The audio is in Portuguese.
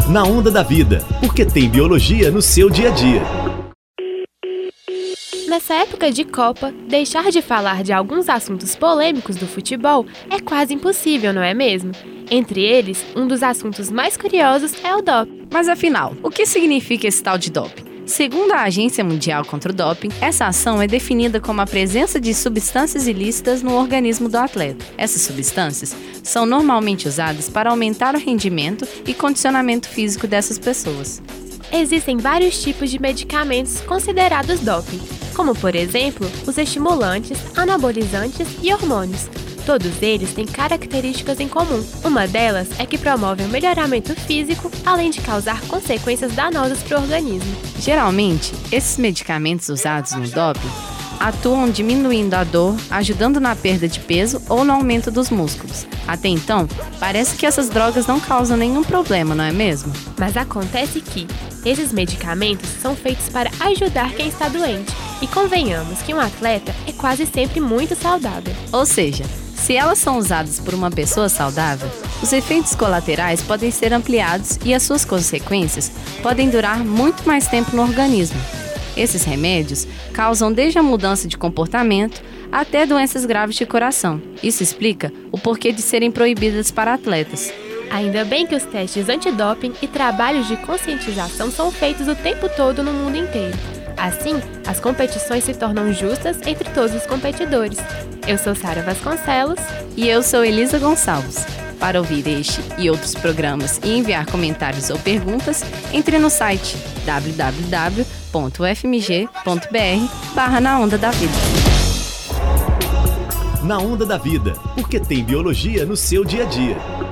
Na Onda da Vida, porque tem biologia no seu dia a dia. Nessa época de Copa, deixar de falar de alguns assuntos polêmicos do futebol é quase impossível, não é mesmo? Entre eles, um dos assuntos mais curiosos é o doping. Mas afinal, o que significa esse tal de doping? Segundo a Agência Mundial contra o Doping, essa ação é definida como a presença de substâncias ilícitas no organismo do atleta. Essas substâncias são normalmente usadas para aumentar o rendimento e condicionamento físico dessas pessoas. Existem vários tipos de medicamentos considerados doping, como por exemplo, os estimulantes, anabolizantes e hormônios. Todos eles têm características em comum. Uma delas é que promovem o melhoramento físico, além de causar consequências danosas para o organismo. Geralmente, esses medicamentos usados no doping atuam diminuindo a dor, ajudando na perda de peso ou no aumento dos músculos. Até então, parece que essas drogas não causam nenhum problema, não é mesmo? Mas acontece que esses medicamentos são feitos para ajudar quem está doente. E convenhamos que um atleta é quase sempre muito saudável. Ou seja, se elas são usadas por uma pessoa saudável, os efeitos colaterais podem ser ampliados e as suas consequências podem durar muito mais tempo no organismo. Esses remédios causam desde a mudança de comportamento até doenças graves de coração. Isso explica o porquê de serem proibidas para atletas. Ainda bem que os testes antidoping e trabalhos de conscientização são feitos o tempo todo no mundo inteiro. Assim, as competições se tornam justas entre todos os competidores. Eu sou Sara Vasconcelos. E eu sou Elisa Gonçalves. Para ouvir este e outros programas e enviar comentários ou perguntas, entre no site www.ufmg.br/Na Onda da Vida. Na Onda da Vida, porque tem biologia no seu dia a dia.